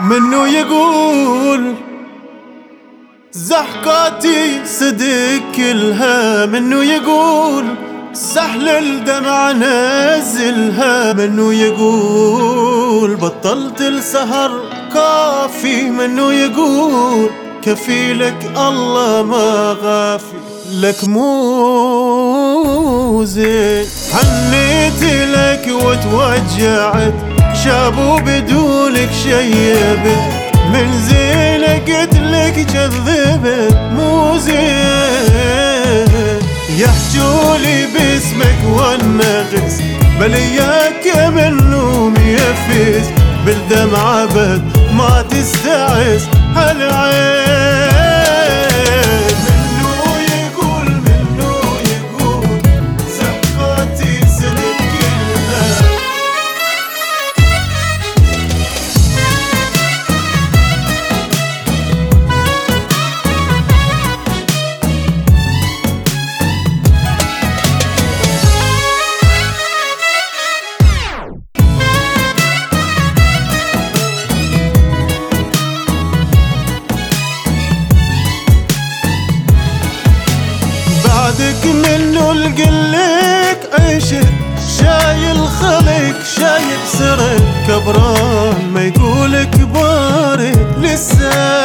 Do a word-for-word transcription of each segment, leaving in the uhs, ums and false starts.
منو يقول زحقاتي صدق كلها، منو يقول سحل الدمع نزلها، منو يقول بطلت السهر كافي، منو يقول كفيلك الله ما غافي. لك مو زين حنيت لك وتوجعت، شابو بدونك شيبت، من زين قلت لك كذبت. مو زين يحجولي باسمك والنغس، بلياك من نوم يفيس، بالدمعة بد ما تستعس هالعين. بعدك منو القلك عيشت، شايل خلق شايب سرك، كبران ما يقول كباري لسه.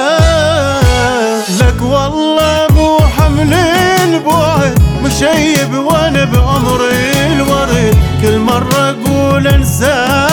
لك والله مو حمل البعد، مشيب وانا بعمري الورد، كل مرة اقول انسى